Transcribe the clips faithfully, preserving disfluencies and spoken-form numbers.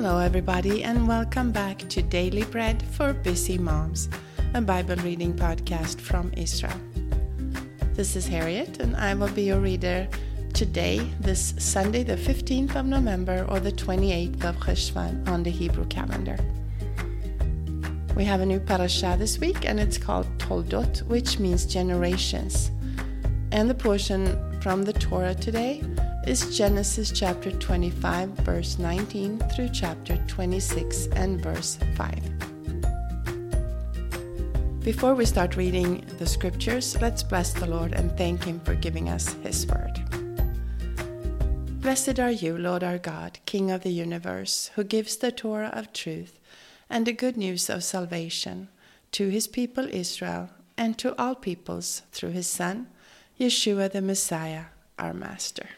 Hello everybody and welcome back to Daily Bread for Busy Moms, a Bible reading podcast from Israel. This is Harriet and I will be your reader today, this Sunday the fifteenth of November or the twenty-eighth of Cheshvan on the Hebrew calendar. We have a new parasha this week and it's called Toldot, which means generations. And the portion from the Torah today is Genesis chapter twenty-five, verse nineteen through chapter twenty-six and verse five. Before we start reading the scriptures, let's bless the Lord and thank Him for giving us His word. Blessed are you, Lord our God, King of the universe, who gives the Torah of truth and the good news of salvation to His people Israel and to all peoples through His Son, Yeshua the Messiah, our Master.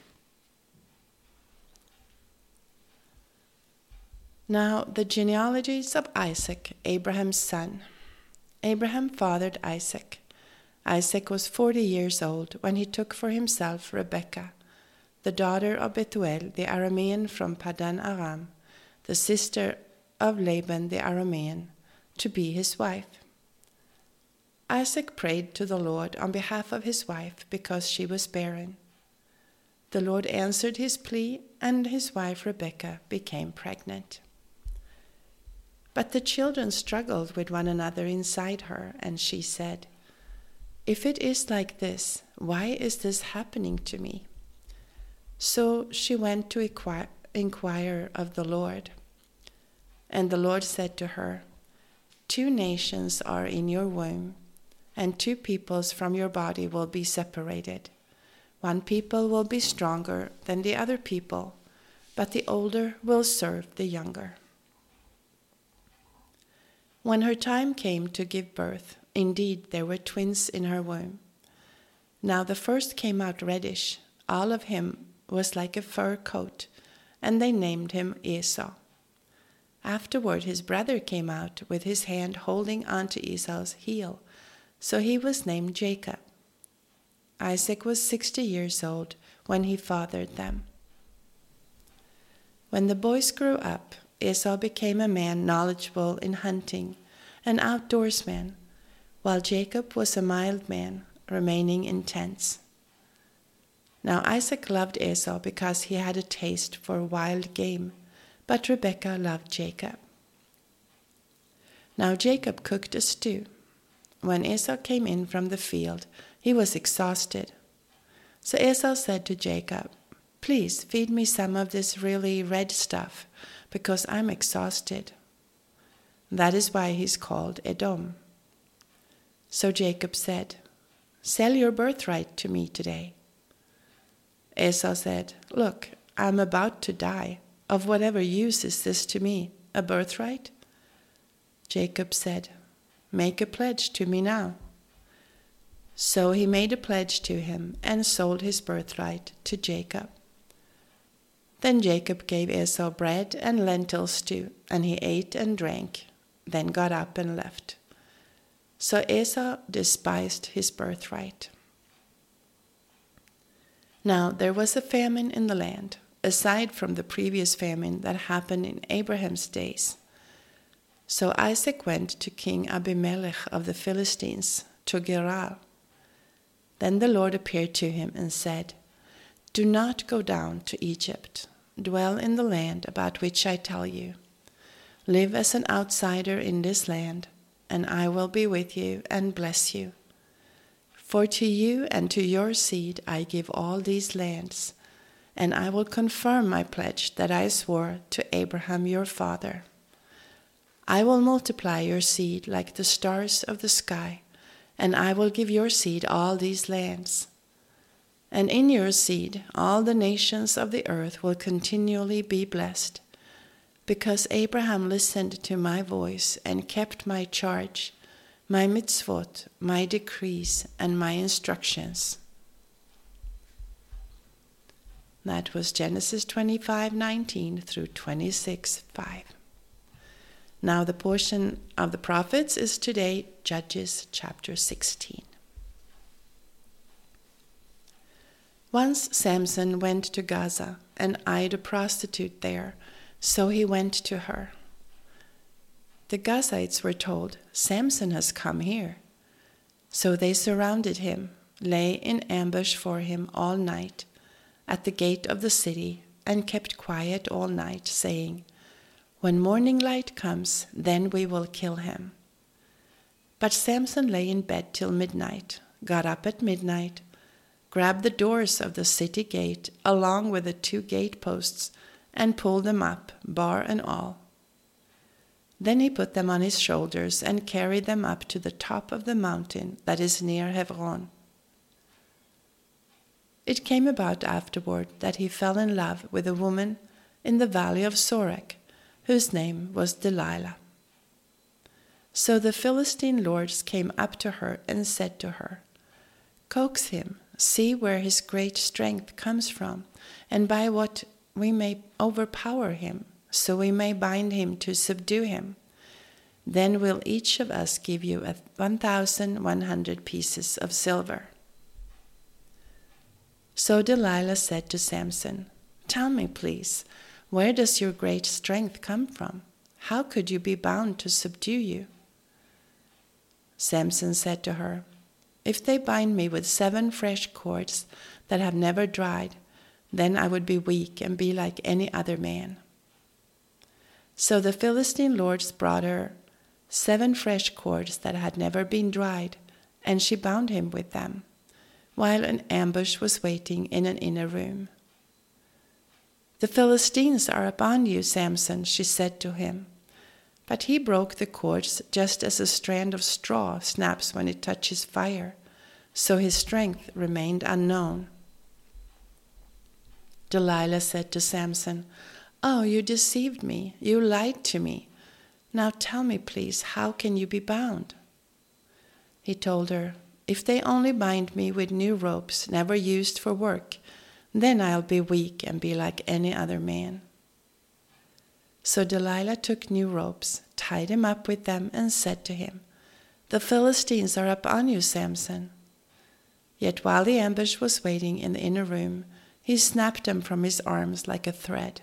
Now the genealogies of Isaac, Abraham's son. Abraham fathered Isaac. Isaac was forty years old when he took for himself Rebekah, the daughter of Bethuel the Aramean from Padan Aram, the sister of Laban the Aramean, to be his wife. Isaac prayed to the Lord on behalf of his wife because she was barren. The Lord answered his plea, and his wife Rebekah became pregnant. But the children struggled with one another inside her, and she said, "If it is like this, why is this happening to me?" So she went to inquire of the Lord. And the Lord said to her, "Two nations are in your womb, and two peoples from your body will be separated. One people will be stronger than the other people, but the older will serve the younger." When her time came to give birth, indeed there were twins in her womb. Now the first came out reddish, all of him was like a fur coat, and they named him Esau. Afterward his brother came out with his hand holding onto Esau's heel, so he was named Jacob. Isaac was sixty years old when he fathered them. When the boys grew up, Esau became a man knowledgeable in hunting, an outdoorsman, while Jacob was a mild man, remaining in tents. Now Isaac loved Esau because he had a taste for wild game, but Rebekah loved Jacob. Now Jacob cooked a stew. When Esau came in from the field, he was exhausted. So Esau said to Jacob, "Please feed me some of this really red stuff, because I'm exhausted." That is why he's called Edom. So Jacob said, "Sell your birthright to me today." Esau said, "Look, I'm about to die. Of whatever use is this to me, a birthright?" Jacob said, "Make a pledge to me now." So he made a pledge to him and sold his birthright to Jacob. Then Jacob gave Esau bread and lentil stew, and he ate and drank, then got up and left. So Esau despised his birthright. Now there was a famine in the land, aside from the previous famine that happened in Abraham's days. So Isaac went to King Abimelech of the Philistines, to Gerar. Then the Lord appeared to him and said, "Do not go down to Egypt. Dwell in the land about which I tell you. Live as an outsider in this land, and I will be with you and bless you. For to you and to your seed I give all these lands, and I will confirm my pledge that I swore to Abraham your father. I will multiply your seed like the stars of the sky, and I will give your seed all these lands. And in your seed all the nations of the earth will continually be blessed, because Abraham listened to my voice and kept my charge, my mitzvot, my decrees, and my instructions." That was Genesis twenty-five nineteen through twenty-six five. Now the portion of the prophets is today Judges chapter sixteen. Once Samson went to Gaza and eyed a prostitute there, So he went to her. The Gazites were told, "Samson has come here." So they surrounded him, lay in ambush for him all night at the gate of the city, and kept quiet all night, saying, "When morning light comes, then we will kill him." But Samson lay in bed till midnight, got up at midnight, grabbed the doors of the city gate along with the two gateposts, and pulled them up, bar and all. Then he put them on his shoulders and carried them up to the top of the mountain that is near Hebron. It came about afterward that he fell in love with a woman in the valley of Sorek, whose name was Delilah. So the Philistine lords came up to her and said to her, "Coax him, see where his great strength comes from, and by what we may overpower him, so we may bind him to subdue him. Then will each of us give you a one thousand one hundred pieces of silver." So Delilah said to Samson, "Tell me, please, where does your great strength come from? How could you be bound to subdue you?" Samson said to her, "If they bind me with seven fresh cords that have never dried, then I would be weak and be like any other man." So the Philistine lords brought her seven fresh cords that had never been dried, and she bound him with them, while an ambush was waiting in an inner room. "The Philistines are upon you, Samson," she said to him. But he broke the cords just as a strand of straw snaps when it touches fire, so his strength remained unknown. Delilah said to Samson, "Oh, you deceived me, you lied to me. Now tell me, please, how can you be bound?" He told her, "If they only bind me with new ropes never used for work, then I'll be weak and be like any other man." So Delilah took new ropes, tied him up with them, and said to him, "The Philistines are upon you, Samson." Yet while the ambush was waiting in the inner room, he snapped them from his arms like a thread.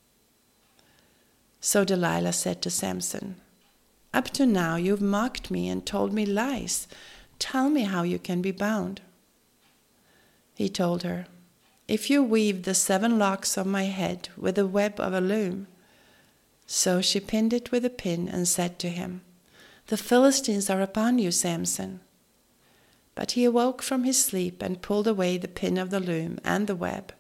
So Delilah said to Samson, "Up to now you've mocked me and told me lies. Tell me how you can be bound." He told her, "If you weave the seven locks of my head with the web of a loom." So she pinned it with a pin and said to him, "The Philistines are upon you, Samson." But he awoke from his sleep and pulled away the pin of the loom and the web.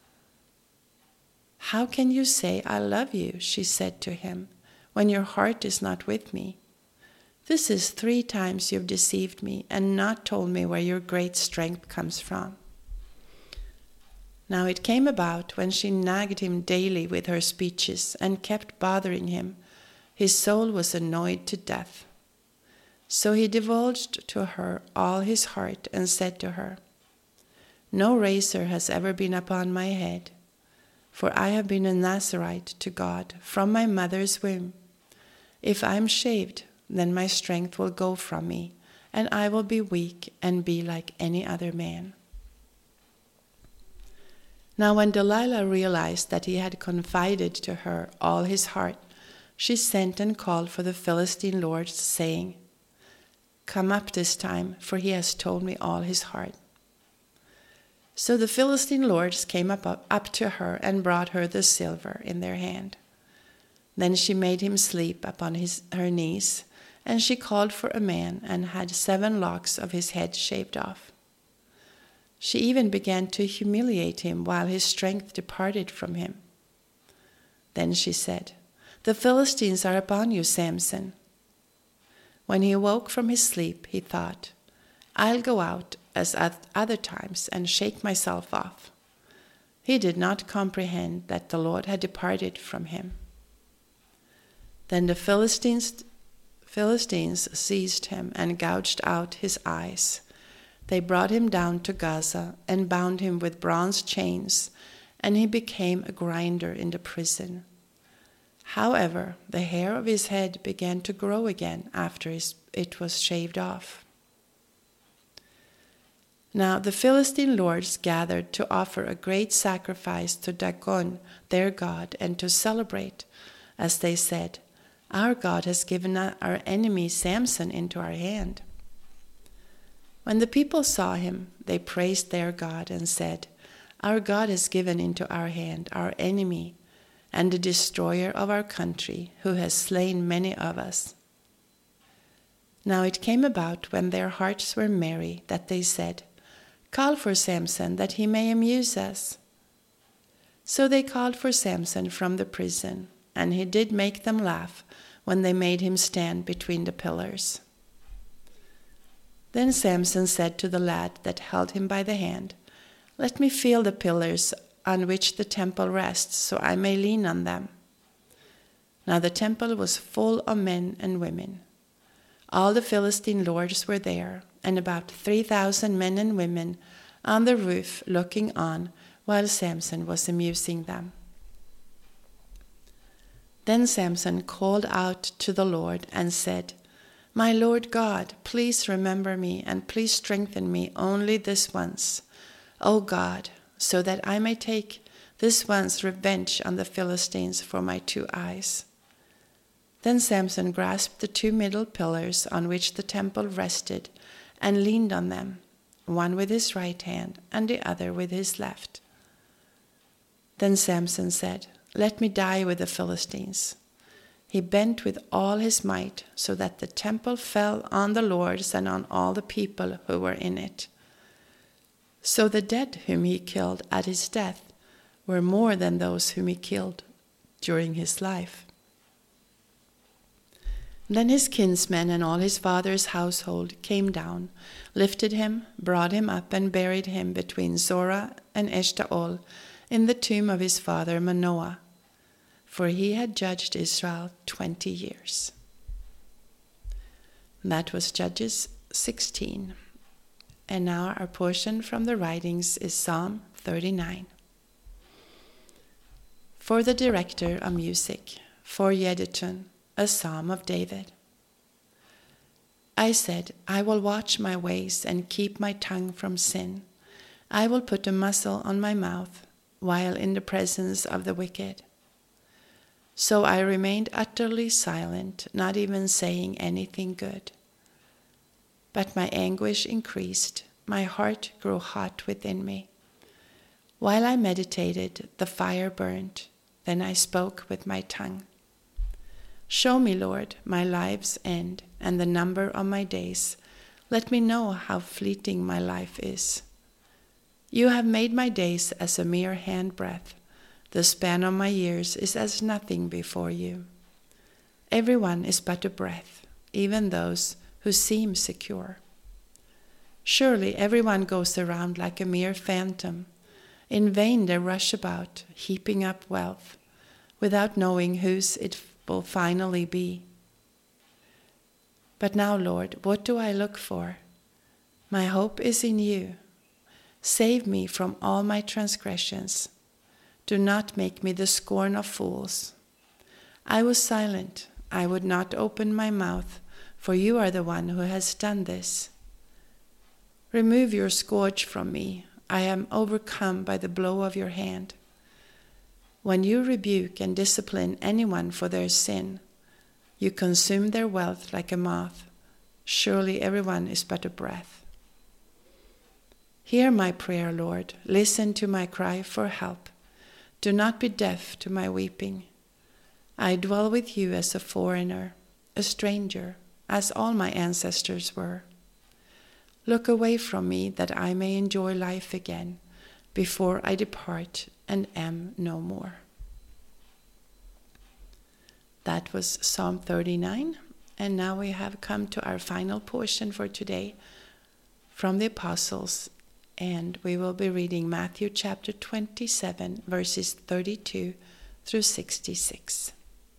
"How can you say I love you," she said to him, "when your heart is not with me? This is three times you've deceived me and not told me where your great strength comes from." Now it came about, when she nagged him daily with her speeches and kept bothering him, his soul was annoyed to death. So he divulged to her all his heart and said to her, "No razor has ever been upon my head, for I have been a Nazirite to God from my mother's womb. If I am shaved, then my strength will go from me, and I will be weak and be like any other man." Now when Delilah realized that he had confided to her all his heart, she sent and called for the Philistine lords, saying, "Come up this time, for he has told me all his heart." So the Philistine lords came up, up, up to her and brought her the silver in their hand. Then she made him sleep upon his, her knees, and she called for a man and had seven locks of his head shaved off. She even began to humiliate him while his strength departed from him. Then she said, "The Philistines are upon you, Samson." When he awoke from his sleep, he thought, "I'll go out as at other times and shake myself off." He did not comprehend that the Lord had departed from him. Then the Philistines, Philistines seized him and gouged out his eyes. They brought him down to Gaza and bound him with bronze chains, and he became a grinder in the prison. However, the hair of his head began to grow again after it was shaved off. Now the Philistine lords gathered to offer a great sacrifice to Dagon, their god, and to celebrate, as they said, "Our God has given our enemy Samson into our hand." When the people saw him, they praised their God and said, "Our God has given into our hand our enemy and the destroyer of our country, who has slain many of us." Now it came about when their hearts were merry that they said, "Call for Samson that he may amuse us." So they called for Samson from the prison, and he did make them laugh when they made him stand between the pillars. Then Samson said to the lad that held him by the hand, "Let me feel the pillars on which the temple rests, so I may lean on them." Now the temple was full of men and women. All the Philistine lords were there, and about three thousand men and women on the roof looking on while Samson was amusing them. Then Samson called out to the Lord and said, "My Lord God, please remember me and please strengthen me only this once, O God, so that I may take this once revenge on the Philistines for my two eyes." Then Samson grasped the two middle pillars on which the temple rested and leaned on them, one with his right hand and the other with his left. Then Samson said, "Let me die with the Philistines." He bent with all his might so that the temple fell on the lords and on all the people who were in it. So the dead whom he killed at his death were more than those whom he killed during his life. Then his kinsmen and all his father's household came down, lifted him, brought him up, and buried him between Zorah and Eshtaol in the tomb of his father Manoah, for he had judged Israel twenty years. That was Judges sixteen. And now our portion from the writings is Psalm thirty-nine. For the director of music, for Yedutun, a psalm of David. I said, I will watch my ways and keep my tongue from sin. I will put a muzzle on my mouth while in the presence of the wicked. So I remained utterly silent, not even saying anything good. But my anguish increased, my heart grew hot within me. While I meditated, the fire burned, then I spoke with my tongue. Show me, Lord, my life's end and the number of my days. Let me know how fleeting my life is. You have made my days as a mere handbreadth. The span of my years is as nothing before you. Everyone is but a breath, even those who seem secure. Surely everyone goes around like a mere phantom. In vain they rush about, heaping up wealth, without knowing whose it will finally be. But now, Lord, what do I look for? My hope is in you. Save me from all my transgressions. Do not make me the scorn of fools. I was silent. I would not open my mouth, for you are the one who has done this. Remove your scourge from me. I am overcome by the blow of your hand. When you rebuke and discipline anyone for their sin, you consume their wealth like a moth. Surely everyone is but a breath. Hear my prayer, Lord. Listen to my cry for help. Do not be deaf to my weeping. I dwell with you as a foreigner, a stranger, as all my ancestors were. Look away from me that I may enjoy life again before I depart and am no more. That was Psalm thirty-nine, and now we have come to our final portion for today from the Apostles, and we will be reading Matthew chapter twenty-seven, verses thirty-two through sixty-six.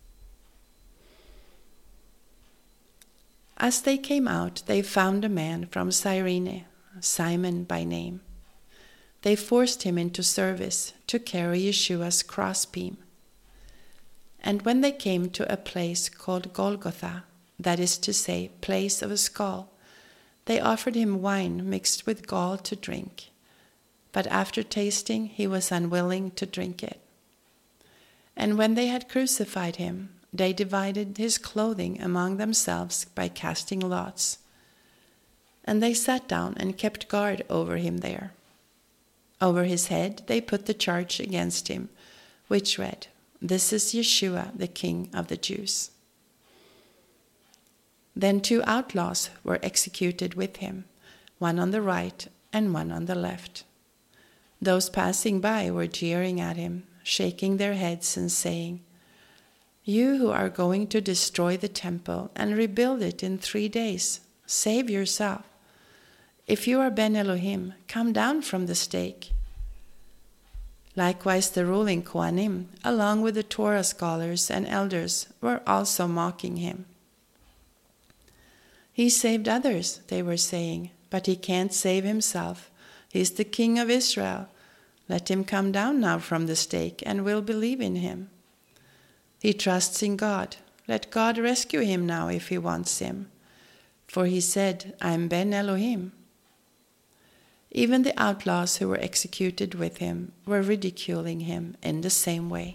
As they came out, they found a man from Cyrene, Simon by name. They forced him into service to carry Yeshua's crossbeam. And when they came to a place called Golgotha, that is to say, place of a skull, They offered him wine mixed with gall to drink, but after tasting he was unwilling to drink it. And when they had crucified him, they divided his clothing among themselves by casting lots. And they sat down and kept guard over him there. Over his head they put the charge against him, which read, "This is Yeshua, the King of the Jews." Then two outlaws were executed with him, one on the right and one on the left. Those passing by were jeering at him, shaking their heads and saying, "You who are going to destroy the temple and rebuild it in three days, save yourself. If you are Ben Elohim, come down from the stake." Likewise the ruling Kohanim, along with the Torah scholars and elders, were also mocking him. "He saved others," they were saying, "but he can't save himself. He's the King of Israel. Let him come down now from the stake, and we'll believe in him. He trusts in God. Let God rescue him now if he wants him. For he said, 'I'm Ben Elohim.'" Even the outlaws who were executed with him were ridiculing him in the same way.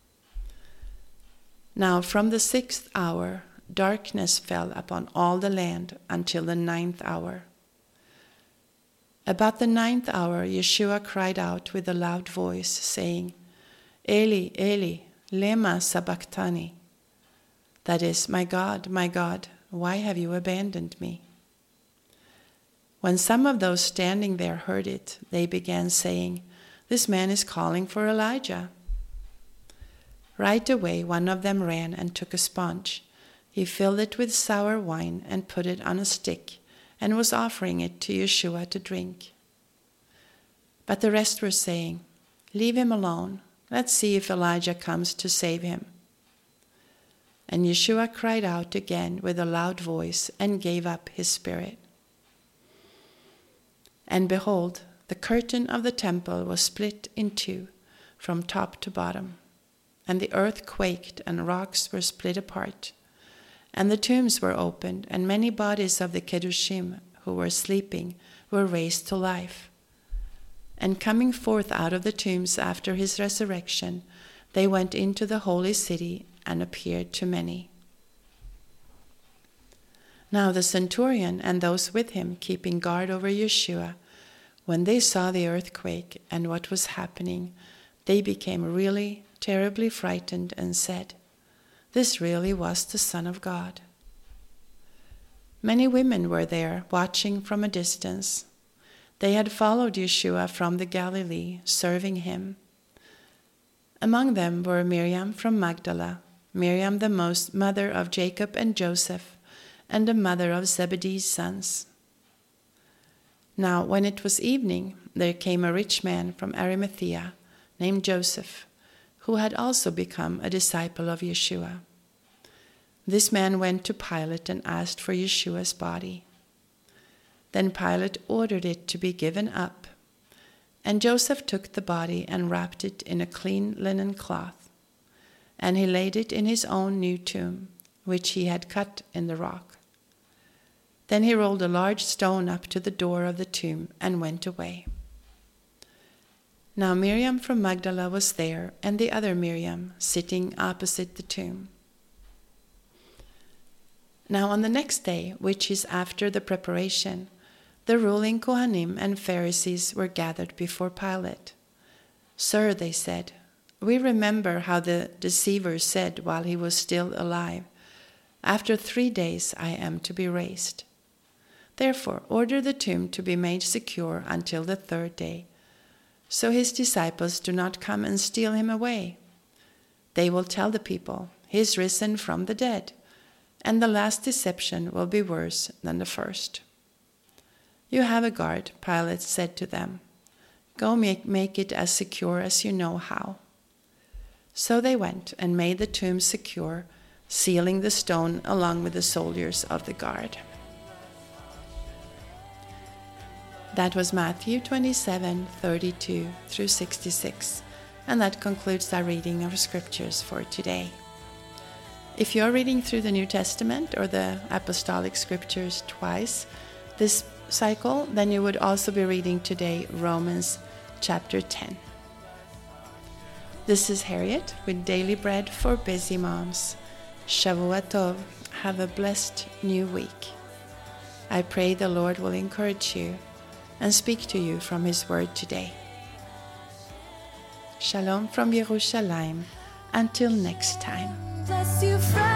Now from the sixth hour, darkness fell upon all the land until the ninth hour. About the ninth hour, Yeshua cried out with a loud voice, saying, "Eli, Eli, lema sabachthani?" That is, "My God, my God, why have you abandoned me?" When some of those standing there heard it, they began saying, "This man is calling for Elijah." Right away one of them ran and took a sponge. He filled it with sour wine and put it on a stick, and was offering it to Yeshua to drink. But the rest were saying, "Leave him alone. Let's see if Elijah comes to save him." And Yeshua cried out again with a loud voice and gave up his spirit. And behold, the curtain of the temple was split in two, from top to bottom. And the earth quaked, and rocks were split apart. And the tombs were opened, and many bodies of the Kedushim who were sleeping were raised to life. And coming forth out of the tombs after his resurrection, they went into the holy city and appeared to many. Now the centurion and those with him keeping guard over Yeshua, when they saw the earthquake and what was happening, they became really terribly frightened and said, "This really was the Son of God." Many women were there watching from a distance. They had followed Yeshua from the Galilee, serving him. Among them were Miriam from Magdala, Miriam the most mother of Jacob and Joseph, and the mother of Zebedee's sons. Now when it was evening, there came a rich man from Arimathea, named Joseph, who had also become a disciple of Yeshua. This man went to Pilate and asked for Yeshua's body. Then Pilate ordered it to be given up, and Joseph took the body and wrapped it in a clean linen cloth, and he laid it in his own new tomb, which he had cut in the rock. Then he rolled a large stone up to the door of the tomb and went away. Now Miriam from Magdala was there, and the other Miriam, sitting opposite the tomb. Now on the next day, which is after the preparation, the ruling Kohanim and Pharisees were gathered before Pilate. "Sir," they said, "we remember how the deceiver said while he was still alive, 'After three days I am to be raised.' Therefore order the tomb to be made secure until the third day, so his disciples do not come and steal him away. They will tell the people, 'He is risen from the dead,' and the last deception will be worse than the first." "You have a guard," Pilate said to them. "Go make, make it as secure as you know how." So they went and made the tomb secure, sealing the stone along with the soldiers of the guard. That was Matthew twenty-seven, thirty-two through sixty-six, and that concludes our reading of scriptures for today. If you're reading through the New Testament or the Apostolic Scriptures twice, this cycle, then you would also be reading today Romans chapter ten. This is Harriet with Daily Bread for Busy Moms. Shavua Tov. Have a blessed new week. I pray the Lord will encourage you and speak to you from His Word today. Shalom from Yerushalayim. Until next time. Bless you from